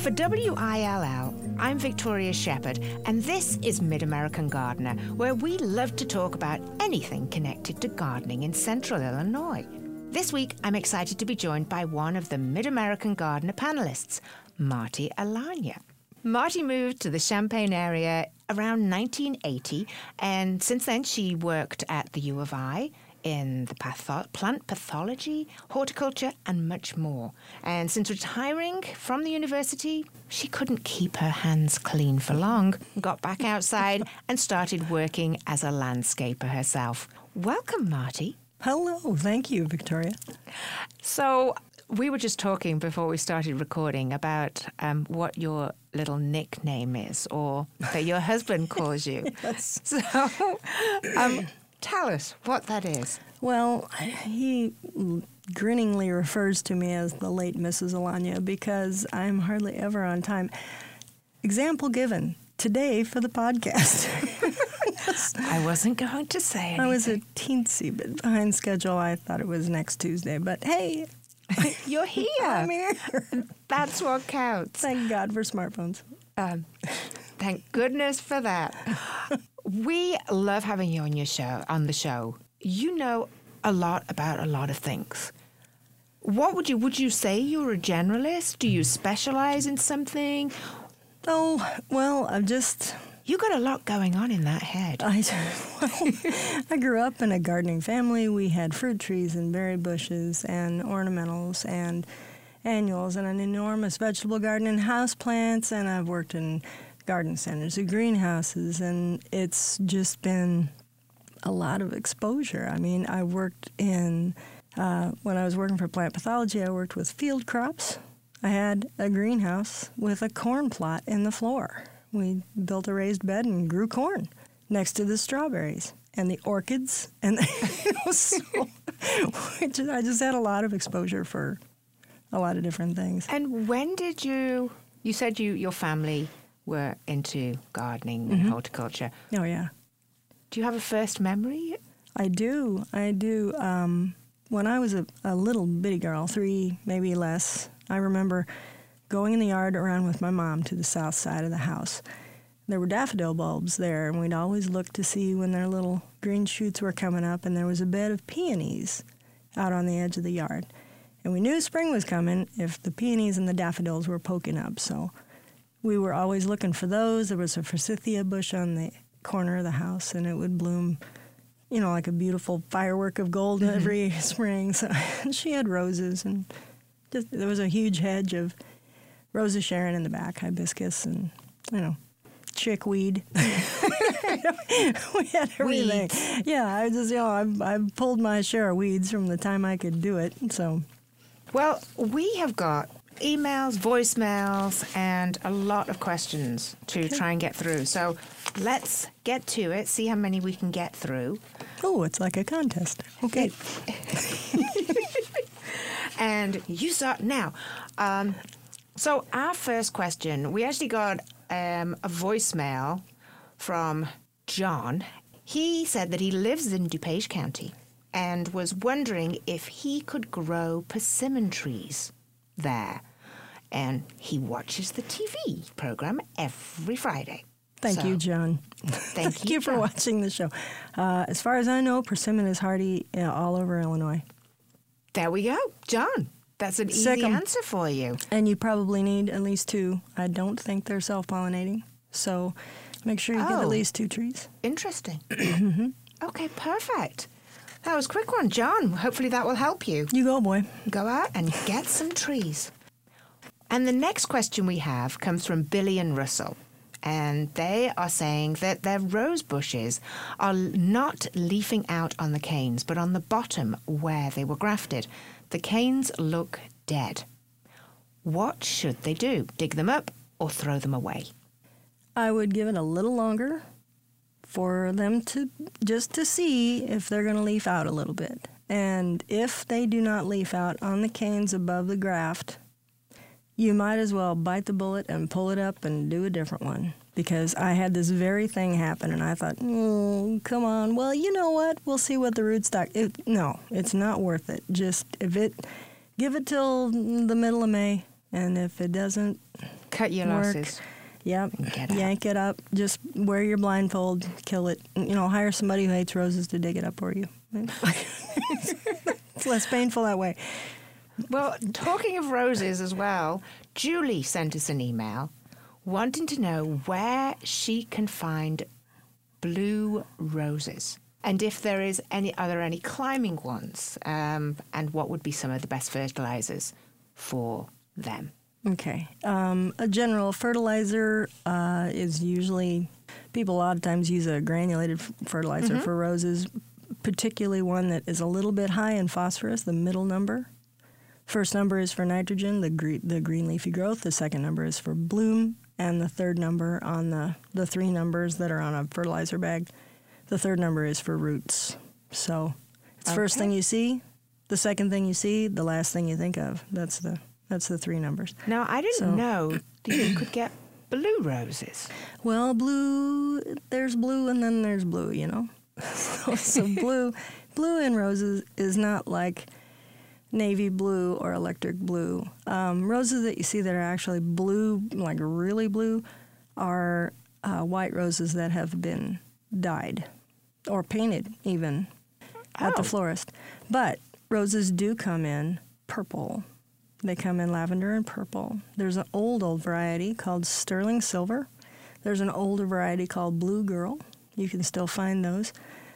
For WILL, I'm Victoria Shepherd, and this is Mid-American Gardener, where we love to talk about anything connected to gardening in central Illinois. This week, I'm excited to be joined by one of the Mid-American Gardener panelists, Marty Alanya. Marty moved to the Champaign area around 1980, and since then she worked at the U of I in the plant pathology, horticulture, and much more. And since retiring from the university, she couldn't keep her hands clean for long, got back outside and started working as a landscaper herself. Welcome, Marty. Hello. Thank you, Victoria. So we were just talking before we started recording about what your little nickname is, or that your husband calls you. Yes. So tell us what that is. Well, he grinningly refers to me as the late Mrs. Alanya because I'm hardly ever on time. Example given today for the podcast. I wasn't going to say anything. I was a teensy bit behind schedule. I thought it was next Tuesday, but hey. You're here. I'm here. That's what counts. Thank God for smartphones. Thank goodness for that. We love having you on the show. You know a lot about a lot of things. What would you say you're a generalist? Do you specialize in something? Oh, well, You got a lot going on in that head. I grew up in a gardening family. We had fruit trees and berry bushes and ornamentals and annuals and an enormous vegetable garden and house plants. And I've worked in garden centers and greenhouses, and it's just been a lot of exposure. I mean, I worked when I was working for plant pathology, I worked with field crops. I had a greenhouse with a corn plot in the floor. We built a raised bed and grew corn next to the strawberries and the orchids. And I just had a lot of exposure for a lot of different things. And when did you said your family were into gardening and horticulture. Oh, yeah. Do you have a first memory? I do. When I was a little bitty girl, 3, maybe less, I remember going in the yard around with my mom to the south side of the house. There were daffodil bulbs there, and we'd always look to see when their little green shoots were coming up, and there was a bed of peonies out on the edge of the yard. And we knew spring was coming if the peonies and the daffodils were poking up, so we were always looking for those. There was a forsythia bush on the corner of the house, and it would bloom, like a beautiful firework of gold every spring. So she had roses, and there was a huge hedge of Rosa Sharon in the back, hibiscus, and, chickweed. We had everything. Weeds. Yeah, I pulled my share of weeds from the time I could do it. So, well, we have got emails, voicemails, and a lot of questions to try and get through. So let's get to it, see how many we can get through. Oh, it's like a contest. Okay. And you start now. So our first question, we actually got a voicemail from John. He said that he lives in DuPage County and was wondering if he could grow persimmon trees there. And he watches the TV program every Friday. Thank you, John. Thank you for watching the show. As far as I know, persimmon is hardy all over Illinois. There we go. John, that's an easy answer for you. And you probably need at least 2. I don't think they're self-pollinating. So make sure you get at least 2 trees. Interesting. Okay, perfect. That was a quick one, John. Hopefully that will help you. You go, boy. Go out and get some trees. And the next question we have comes from Billy and Russell. And they are saying that their rose bushes are not leafing out on the canes, but on the bottom where they were grafted. The canes look dead. What should they do? Dig them up or throw them away? I would give it a little longer for them to see if they're going to leaf out a little bit. And if they do not leaf out on the canes above the graft, you might as well bite the bullet and pull it up and do a different one. Because I had this very thing happen, and I thought, come on. Well, you know what? We'll see what the rootstock... No, it's not worth it. Give it till the middle of May, and if it doesn't Cut your work. losses. Yep. Get out. Yank it up. Just wear your blindfold. Kill it. Hire somebody who hates roses to dig it up for you. It's less painful that way. Well, talking of roses as well, Julie sent us an email wanting to know where she can find blue roses and if are there any climbing ones, and what would be some of the best fertilizers for them. Okay. A general fertilizer is usually, people a lot of times use a granulated fertilizer for roses, particularly one that is a little bit high in phosphorus, the middle number. First number is for nitrogen, the green leafy growth. The second number is for bloom. And the third number on the three numbers that are on a fertilizer bag, the third number is for roots. So it's first thing you see, the second thing you see, the last thing you think of. That's the three numbers. Now, I didn't know that you could get blue roses. Well, there's blue and then there's blue, So blue in roses is not like navy blue or electric blue. Roses that you see that are actually blue, like really blue, are white roses that have been dyed or painted even at the florist. But roses do come in purple. They come in lavender and purple. There's an old variety called sterling silver. There's an older variety called blue girl. You can still find those.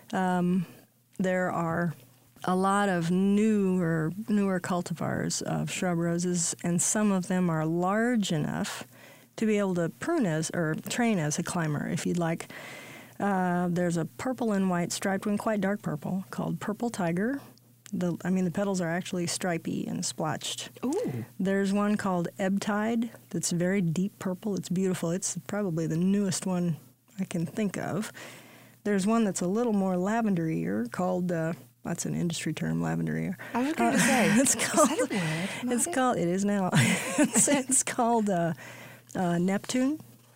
There are a lot of newer cultivars of shrub roses, and some of them are large enough to be able to train as a climber if you'd like. There's a purple and white striped one, quite dark purple, called Purple Tiger. The petals are actually stripy and splotched. Ooh. There's one called Ebb Tide that's very deep purple. It's beautiful. It's probably the newest one I can think of. There's one that's a little more lavender-y called, that's an industry term, lavender-y. I was going to say, is that a word? It is now. It's called Neptune.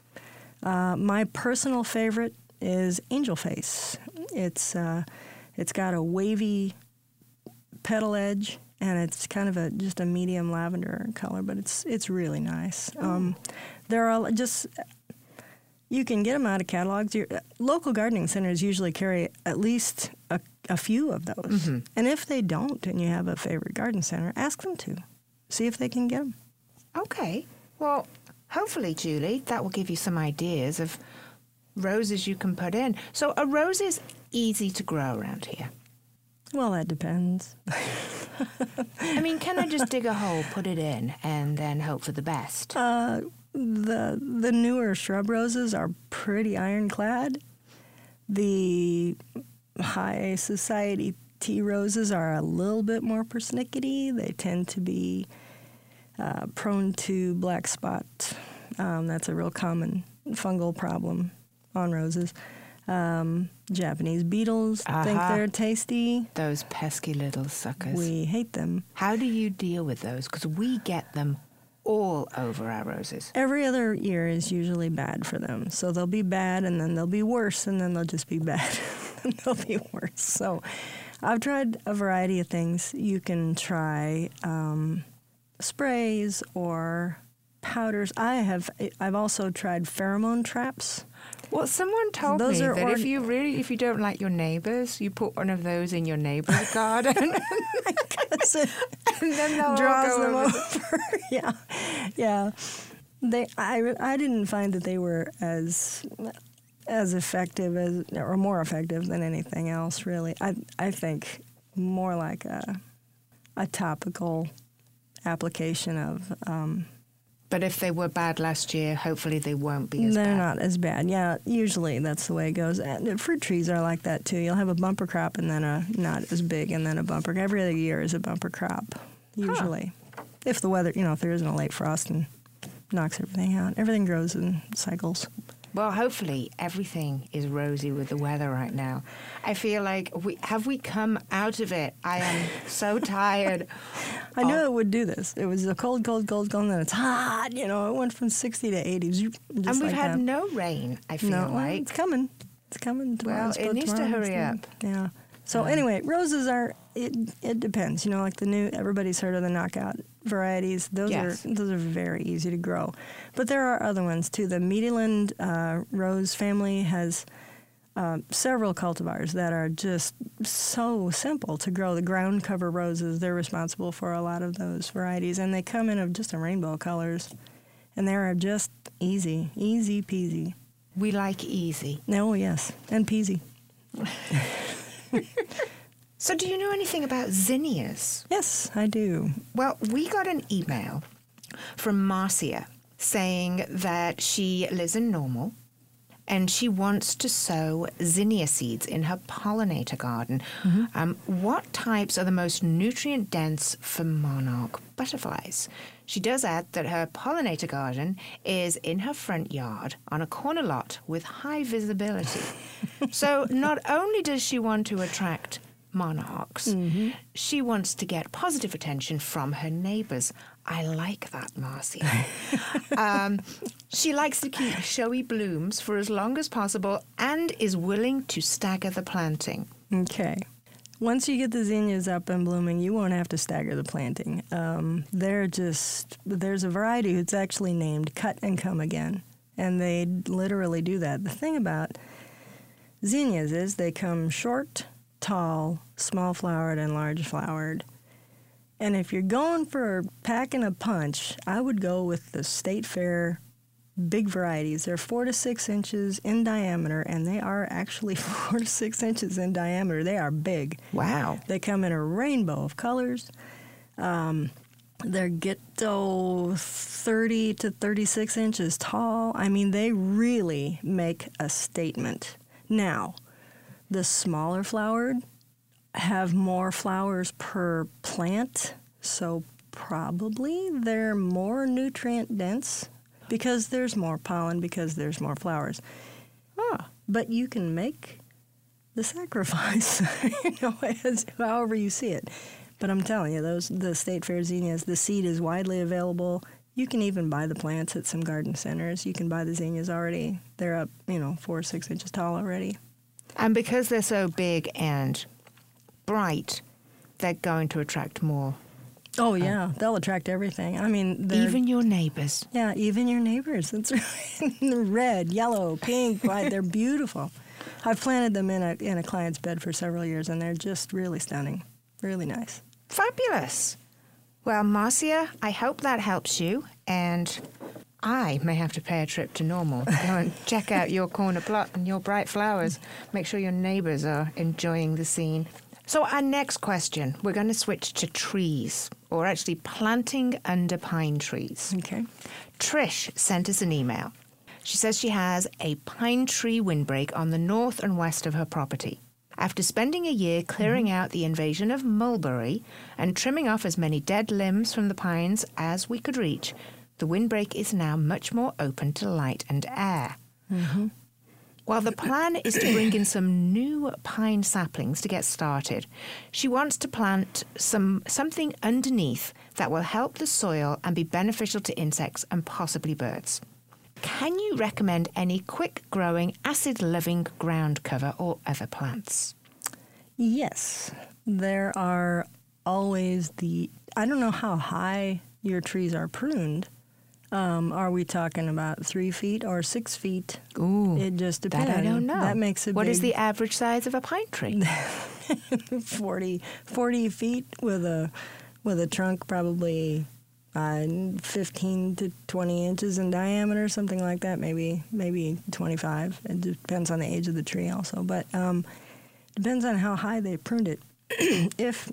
My personal favorite is Angel Face. It's got a wavy petal edge, and it's kind of just a medium lavender color, but it's really nice. There are you can get them out of catalogs. Your local gardening centers usually carry at least a few of those. Mm-hmm. And if they don't, and you have a favorite garden center, ask them to. See if they can get them. Okay. Well, hopefully, Julie, that will give you some ideas of roses you can put in. So are roses easy to grow around here? Well, that depends. Can I just dig a hole, put it in, and then hope for the best? The newer shrub roses are pretty ironclad. The high society tea roses are a little bit more persnickety. They tend to be prone to black spot. That's a real common fungal problem on roses. Japanese beetles think they're tasty. Those pesky little suckers. We hate them. How do you deal with those? Because we get them all over our roses. Every other year is usually bad for them. So they'll be bad, and then they'll be worse, and then they'll just be bad, and they'll be worse. So I've tried a variety of things. You can try sprays or powders. I've also tried pheromone traps. Well, someone told me that if you don't like your neighbors, you put one of those in your neighbor's garden. And then they'll draws them over. Yeah. I didn't find that they were as effective or more effective than anything else, really. I think more like a topical application of. But if they were bad last year, hopefully they won't be as bad. They're not as bad. Yeah, usually that's the way it goes. And fruit trees are like that, too. You'll have a bumper crop and then a not as big and then a bumper. Every other year is a bumper crop, usually. If the weather, if there isn't a late frost and knocks everything out. Everything grows in cycles. Well, hopefully everything is rosy with the weather right now. I feel like we come out of it? I am so tired. I knew it would do this. It was a cold, and then it's hot. It went from 60 to 80. And we've had no rain, I feel like. It's coming. It's coming tomorrow. Well, it needs to hurry up. Yeah. So anyway, roses are it depends. Like everybody's heard of the knockout varieties. Those are very easy to grow. But there are other ones too. The Meadowland rose family has several cultivars that are just so simple to grow. The ground cover roses, they're responsible for a lot of those varieties, and they come in just a rainbow of colors, and they are just easy peasy. We like easy. Oh, yes, and peasy. So do you know anything about zinnias? Yes, I do. Well, we got an email from Marcia saying that she lives in Normal and she wants to sow zinnia seeds in her pollinator garden. What types are the most nutrient-dense for monarch butterflies? She does add that her pollinator garden is in her front yard on a corner lot with high visibility. So not only does she want to attract monarchs, she wants to get positive attention from her neighbours. I like that, Marcia. She likes to keep showy blooms for as long as possible and is willing to stagger the planting. Okay. Once you get the zinnias up and blooming, you won't have to stagger the planting. There's a variety that's actually named Cut and Come Again, and they literally do that. The thing about zinnias is they come short, tall, small flowered, and large flowered. And if you're going for packing a punch, I would go with the State Fair big varieties. They're 4 to 6 inches in diameter, and they are actually 4 to 6 inches in diameter. They are big. Wow. They come in a rainbow of colors. They get 30 to 36 inches tall. I mean, they really make a statement. Now, the smaller flowered have more flowers per plant, so probably they're more nutrient dense because there's more pollen, because there's more flowers. But you can make the sacrifice, however you see it. But I'm telling you, the State Fair zinnias, the seed is widely available. You can even buy the plants at some garden centers. You can buy the zinnias already. They're up, 4 or 6 inches tall already. And because they're so big and bright, they're going to attract more. Oh, yeah. They'll attract everything. I mean, even your neighbors. Yeah, even your neighbors. That's right. Red, yellow, pink, white. They're beautiful. I've planted them in a client's bed for several years, and they're just really stunning. Really nice. Fabulous. Well, Marcia, I hope that helps you, and I may have to pay a trip to Normal. Go and check out your corner plot and your bright flowers. Make sure your neighbors are enjoying the scene. So our next question, we're going to switch to trees, or actually planting under pine trees. Okay. Trish sent us an email. She says she has a pine tree windbreak on the north and west of her property. After spending a year clearing out the invasion of mulberry and trimming off as many dead limbs from the pines as we could reach, the windbreak is now much more open to light and air. While the plan is to bring in some new pine saplings to get started, she wants to plant something underneath that will help the soil and be beneficial to insects and possibly birds. Can you recommend any quick-growing, acid-loving ground cover or other plants? Yes. There are always I don't know how high your trees are pruned. Are we talking about 3 feet or 6 feet? Ooh, it just depends. That I don't know. That makes What is the average size of a pine tree? 40 feet with a trunk probably 15 to 20 inches in diameter, something like that. Maybe 25. It depends on the age of the tree also, but depends on how high they pruned it. If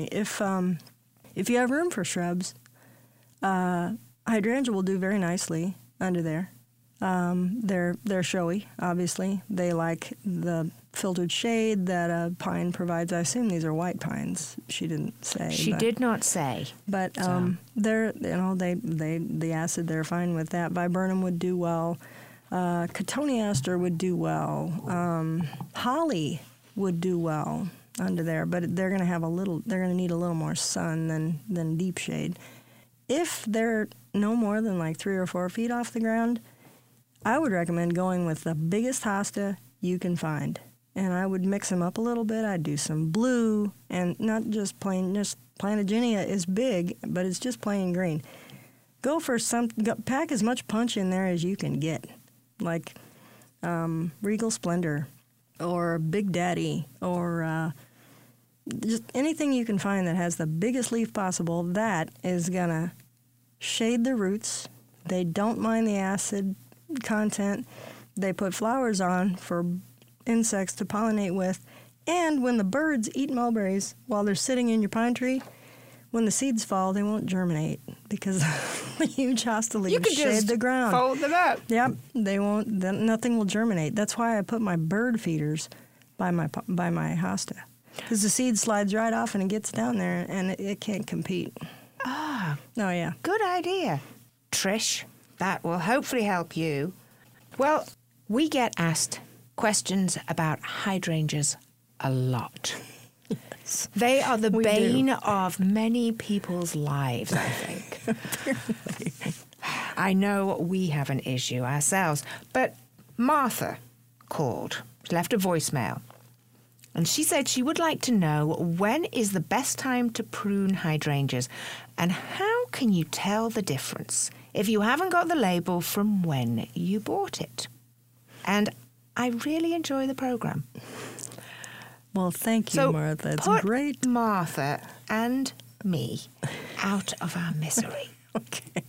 you have room for shrubs, hydrangea will do very nicely under there. They're showy, obviously. They like the filtered shade that a pine provides. I assume these are white pines. She didn't say. She did not say. But they're the acid, they're fine with that. Viburnum would do well. Cotoneaster would do well. Holly would do well under there, but they're going to need a little more sun than deep shade. If they're no more than like 3 or 4 feet off the ground, I would recommend going with the biggest hosta you can find. and I would mix them up a little bit. I'd do some blue, and not just Plantaginia is big, but it's just plain green. Pack as much punch in there as you can get, like Regal Splendor or Big Daddy or just anything you can find that has the biggest leaf possible. That is going to shade the roots. They don't mind the acid content. They put flowers on for insects to pollinate with. And when the birds eat mulberries while they're sitting in your pine tree, when the seeds fall, they won't germinate because the huge hosta leaves shade the ground. Fold them up. Yep, they won't. Nothing will germinate. That's why I put my bird feeders by my hosta, because the seed slides right off and it gets down there and it can't compete. Ah, oh yeah, good idea, Trish. That will hopefully help you. Well, we get asked questions about hydrangeas a lot. Yes. They are the bane of many people's lives, I think. I know we have an issue ourselves, but Martha called, left a voicemail, and she said she would like to know when is the best time to prune hydrangeas, and how can you tell the difference if you haven't got the label from when you bought it. And I really enjoy the program. Well, thank you, Martha. It's great. Put Martha and me out of our misery. Okay.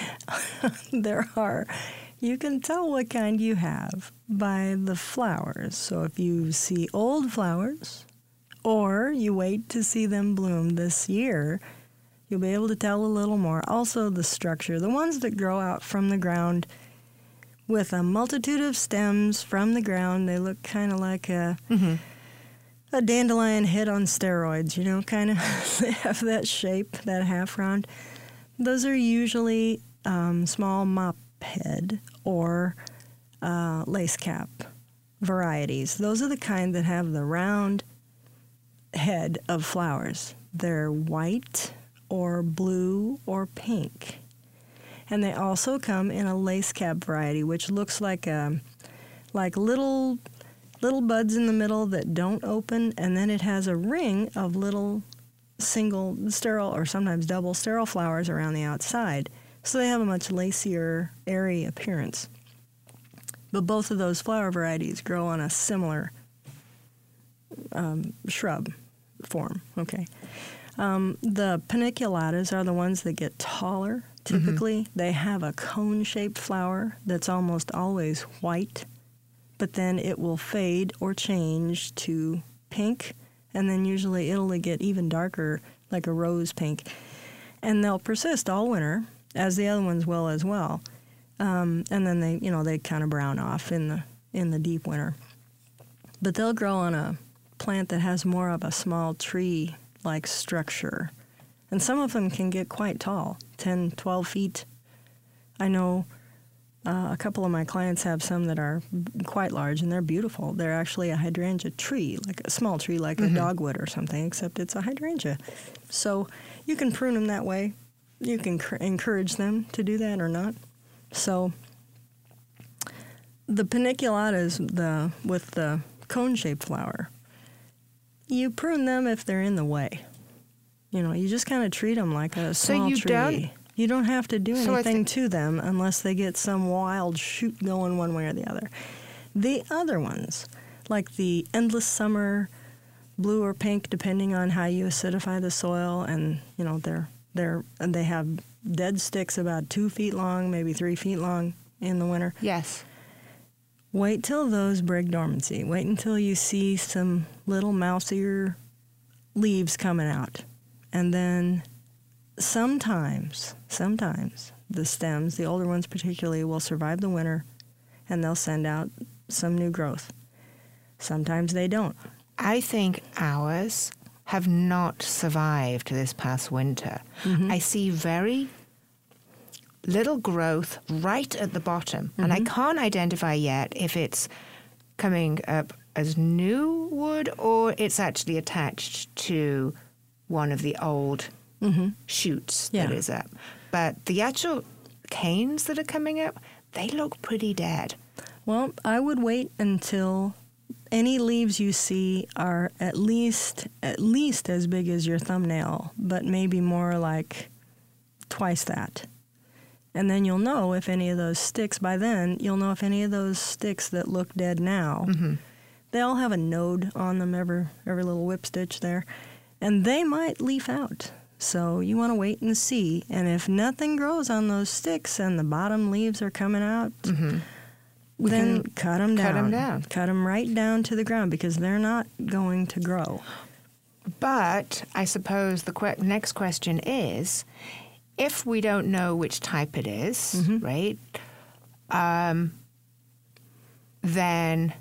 You can tell what kind you have by the flowers. So if you see old flowers or you wait to see them bloom this year, you'll be able to tell a little more. Also, the structure. The ones that grow out from the ground with a multitude of stems from the ground, they look kind of like a dandelion head on steroids, kind of. They have that shape, that half round. Those are usually small mop head or lace cap varieties. Those are the kind that have the round head of flowers. They're white or blue or pink. And they also come in a lace cap variety, which looks like little buds in the middle that don't open, and then it has a ring of little single sterile or sometimes double sterile flowers around the outside. So they have a much lacier, airy appearance. But both of those flower varieties grow on a similar shrub form. Okay. The paniculatas are the ones that get taller. Typically, they have a cone-shaped flower that's almost always white, but then it will fade or change to pink, and then usually it'll get even darker, like a rose pink. And they'll persist all winter, as the other ones will as well. And then they kind of brown off in the deep winter. But they'll grow on a plant that has more of a small tree-like structure. And some of them can get quite tall, 10, 12 feet. I know a couple of my clients have some that are quite large, and they're beautiful. They're actually a hydrangea tree, like a small tree, like a dogwood or something, except it's a hydrangea. So you can prune them that way. You can encourage them to do that or not. So the paniculatas, with the cone-shaped flower, you prune them if they're in the way. You just kind of treat them like a small tree. You don't have to do anything to them unless they get some wild shoot going one way or the other. The other ones, like the endless summer, blue or pink, depending on how you acidify the soil, and they have dead sticks about 2 feet long, maybe 3 feet long in the winter. Yes. Wait till those break dormancy. Wait until you see some little mouse-ear leaves coming out. And then sometimes the stems, the older ones particularly, will survive the winter and they'll send out some new growth. Sometimes they don't. I think ours have not survived this past winter. I see very little growth right at the bottom, and I can't identify yet if it's coming up as new wood or it's actually attached to one of the old shoots that is up. But the actual canes that are coming up, they look pretty dead. Well, I would wait until any leaves you see are at least as big as your thumbnail, but maybe more like twice that. And then you'll know if any of those sticks, by then, you'll know if any of those sticks that look dead now, they all have a node on them, every little whip stitch there, and they might leaf out. So you want to wait and see. And if nothing grows on those sticks and the bottom leaves are coming out, then cut them down. Cut them right down to the ground because they're not going to grow. But I suppose the next question is, if we don't know which type it is, right, then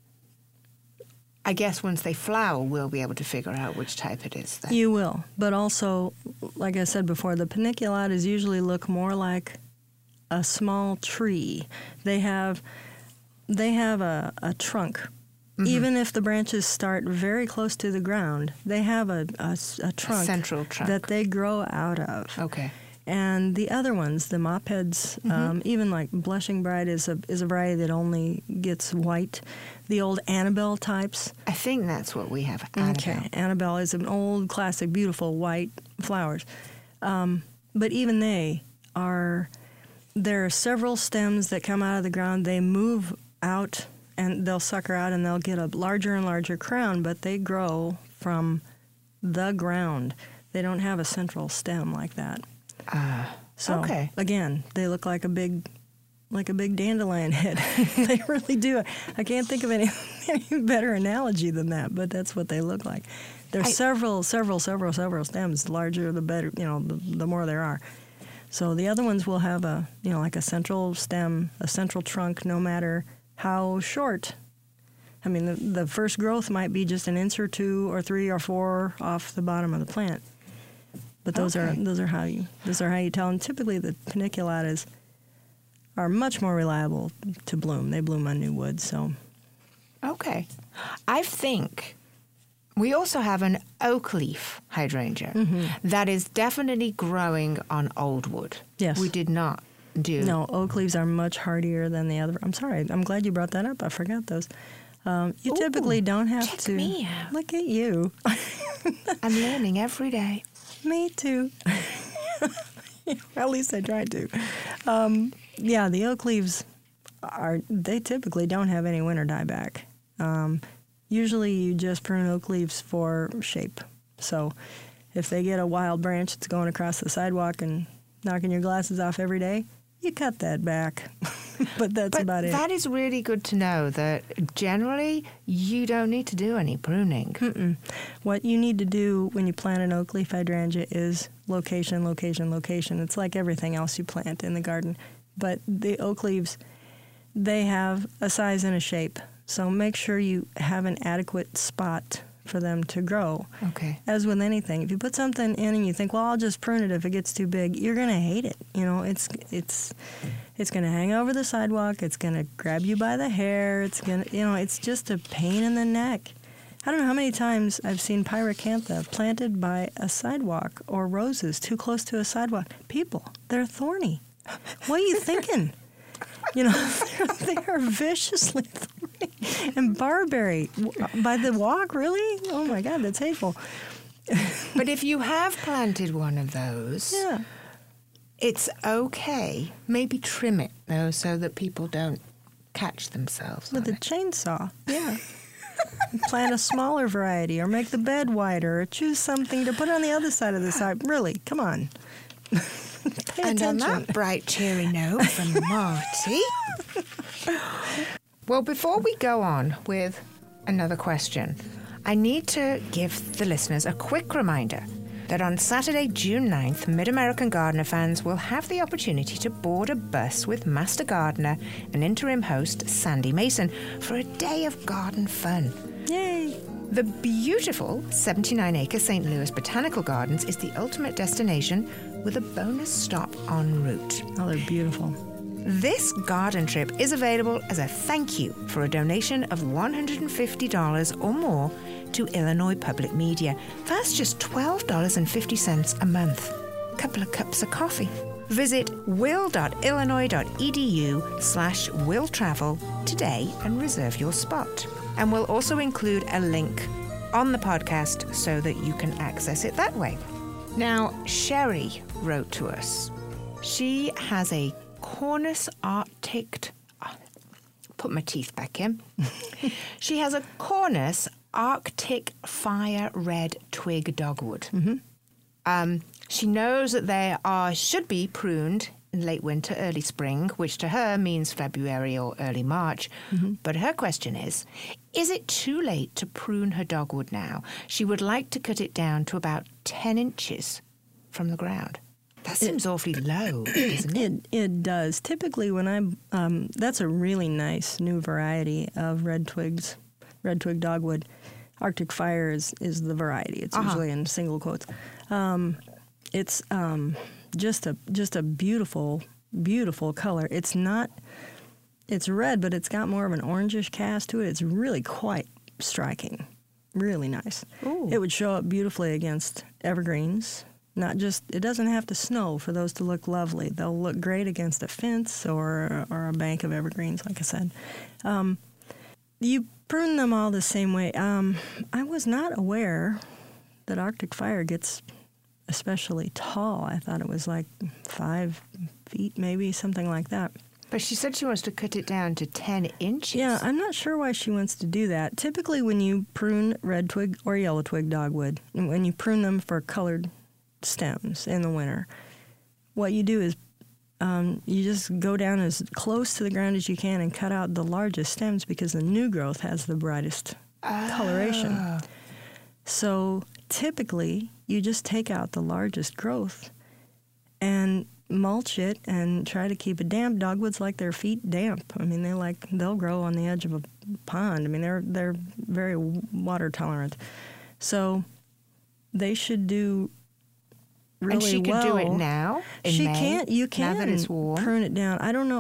I guess once they flower, we'll be able to figure out which type it is then. You will. But also, like I said before, the paniculatas usually look more like a small tree. They have a trunk. Even if the branches start very close to the ground, they have a trunk, a central trunk that they grow out of. Okay. And the other ones, the mopheads, even like Blushing Bride is a variety that only gets white. The old Annabelle types. I think that's what we have. Annabelle. Okay, Annabelle is an old classic, beautiful white flowers. But even there are several stems that come out of the ground. They move out and they'll sucker out and they'll get a larger and larger crown, but they grow from the ground. They don't have a central stem like that. So okay. Again, they look like a big dandelion head. They really do. I can't think of any better analogy than that, but that's what they look like. There's several stems. The larger, the better. The more there are. So the other ones will have like a central stem, a central trunk, no matter how short. I mean, the first growth might be just an inch or 2 or 3 or 4 off the bottom of the plant. But those are how you tell. And typically the paniculatas are much more reliable to bloom. They bloom on new wood, so. Okay. I think we also have an oak leaf hydrangea that is definitely growing on old wood. Yes. We did not do. No, oak leaves are much hardier than the other. I'm sorry. I'm glad you brought that up. I forgot those. You typically don't have check to. Me out. Look at you. I'm learning every day. Me too. At least I tried to. Yeah, the oak leaves they typically don't have any winter dieback. Usually you just prune oak leaves for shape. So if they get a wild branch that's going across the sidewalk and knocking your glasses off every day, you cut that back. But that's about it. That is really good to know that generally you don't need to do any pruning. What you need to do when you plant an oak leaf hydrangea is location, location, location. It's like everything else you plant in the garden. But the oak leaves, they have a size and a shape. So make sure you have an adequate spot for them to grow. Okay. As with anything, if you put something in and you think, well, I'll just prune it if it gets too big, you're going to hate it. It's going to hang over the sidewalk. It's going to grab you by the hair. It's going to, it's just a pain in the neck. I don't know how many times I've seen pyracantha planted by a sidewalk or roses too close to a sidewalk. People, they're thorny. What are you thinking? They are viciously thorny. And barberry by the walk, really? Oh my God, that's hateful. But if you have planted one of those, it's okay. Maybe trim it, though, so that people don't catch themselves with a chainsaw. Yeah. Plant a smaller variety, or make the bed wider, or choose something to put on the other side of the side. Really, come on. And on that bright, cheery note from Marty. Well, before we go on with another question, I need to give the listeners a quick reminder that on Saturday, June 9th, Mid-American Gardener fans will have the opportunity to board a bus with Master Gardener and interim host Sandy Mason for a day of garden fun. Yay! The beautiful 79-acre St. Louis Botanical Gardens is the ultimate destination with a bonus stop en route. Oh, they're beautiful. This garden trip is available as a thank you for a donation of $150 or more to Illinois Public Media. That's just $12.50 a month. A couple of cups of coffee. Visit will.illinois.edu/willtravel today and reserve your spot. And we'll also include a link on the podcast so that you can access it that way. Now, Sherry wrote to us. She has a Cornus Arctic... Put my teeth back in. She has a Cornus Arctic Fire Red Twig Dogwood. Mm-hmm. She knows that they should be pruned in late winter, early spring, which to her means February or early March. Mm-hmm. But her question is it too late to prune her dogwood now? She would like to cut it down to about 10 inches from the ground. That seems awfully low, doesn't it? It does. Typically, when that's a really nice new variety of red twig dogwood. Arctic Fire is the variety. It's usually in single quotes. It's just a beautiful, beautiful color. It's red, but it's got more of an orangish cast to it. It's really quite striking. Really nice. Ooh. It would show up beautifully against evergreens. It doesn't have to snow for those to look lovely. They'll look great against a fence or a bank of evergreens, like I said. You prune them all the same way. I was not aware that Arctic Fire gets especially tall. I thought it was like 5 feet, maybe, something like that. But she said she wants to cut it down to 10 inches. Yeah, I'm not sure why she wants to do that. Typically, when you prune red twig or yellow twig dogwood, when you prune them for colored stems in the winter, what you do is you just go down as close to the ground as you can and cut out the largest stems because the new growth has the brightest coloration. So typically, you just take out the largest growth and mulch it and try to keep it damp. Dogwoods like their feet damp. I mean, they'll grow on the edge of a pond. I mean, they're very water tolerant. So they should do really well. And she can do it now in May? You can. Now that it's warm? Prune it down. I don't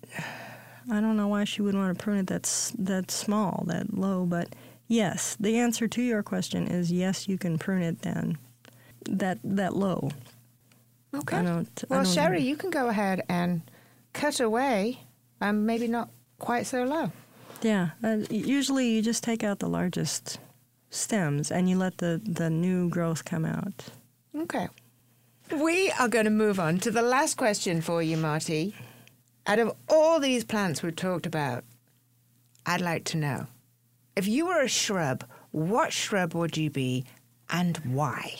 know why she would want to prune it that small, that low, but yes, the answer to your question is yes, you can prune it then that low. Okay. Well, Sherry, you can go ahead and cut away, maybe not quite so low. Yeah. Usually you just take out the largest stems and you let the new growth come out. Okay. We are going to move on to the last question for you, Marty. Out of all these plants we've talked about, I'd like to know, if you were a shrub, what shrub would you be and why?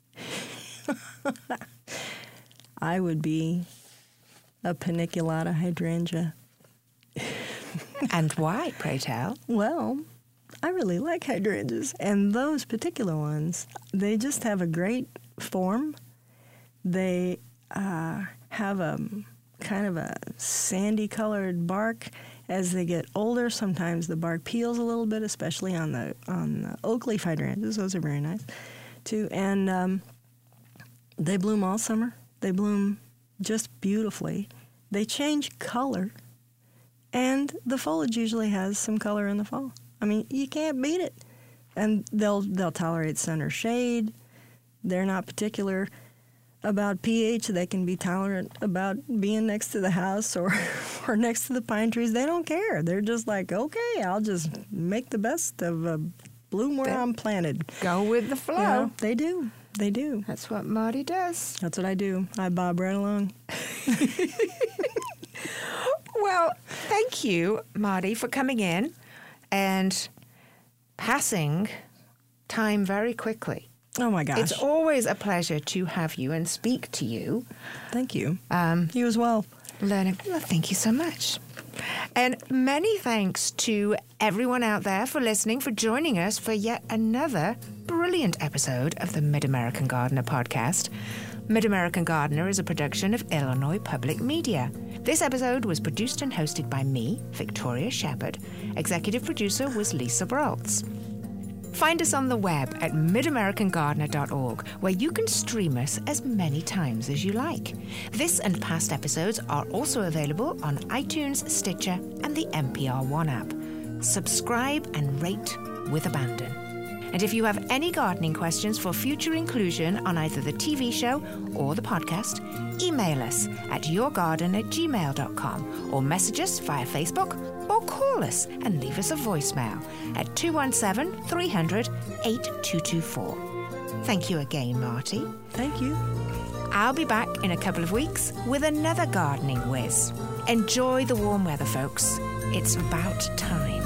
I would be a paniculata hydrangea. And why, pray tell? Well, I really like hydrangeas, and those particular ones, they just have a great form. They have a kind of a sandy-colored bark. As they get older, sometimes the bark peels a little bit, especially on the oak leaf hydrangeas. Those are very nice, too. And they bloom all summer. They bloom just beautifully. They change color, and the foliage usually has some color in the fall. I mean, you can't beat it. And they'll tolerate sun or shade. They're not particular about pH. They can be tolerant about being next to the house or next to the pine trees. They don't care. They're just like, okay, I'll just make the best of bloom where I'm planted. Go with the flow. You know, they do. They do. That's what Marty does. That's what I do. I bob right along. Well, thank you, Marty, for coming in and passing time very quickly. Oh, my gosh. It's always a pleasure to have you and speak to you. Thank you. You as well. Well, thank you so much. And many thanks to everyone out there for listening, for joining us for yet another brilliant episode of the Mid-American Gardener podcast. Mid-American Gardener is a production of Illinois Public Media. This episode was produced and hosted by me, Victoria Shepherd. Executive producer was Lisa Broltz. Find us on the web at midamericangardener.org, where you can stream us as many times as you like. This and past episodes are also available on iTunes, Stitcher, and the NPR One app. Subscribe and rate with abandon. And if you have any gardening questions for future inclusion on either the TV show or the podcast, email us at yourgarden@gmail.com or message us via Facebook or call us and leave us a voicemail at 217-300-8224. Thank you again, Marty. Thank you. I'll be back in a couple of weeks with another gardening whiz. Enjoy the warm weather, folks. It's about time.